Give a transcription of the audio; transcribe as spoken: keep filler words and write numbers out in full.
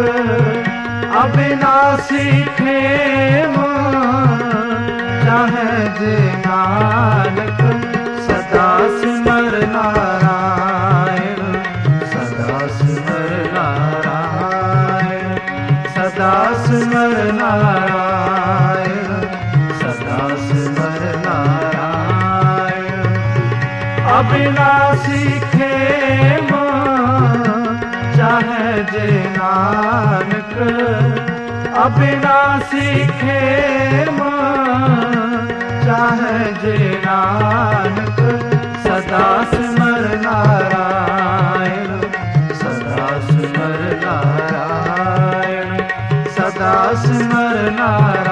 अविनाशी खेम चाहे जे नानक सदा सिमर नारायण सदा सिमर नारायण सदा सिमर नारायण सदा सिमर नारायण अविनाशी खेम चाहे जे नानक अविनाशी खेम चाहे जे नानक सदा सिमर नारायण सदा सिमर नारायण सदा सिमर नारायण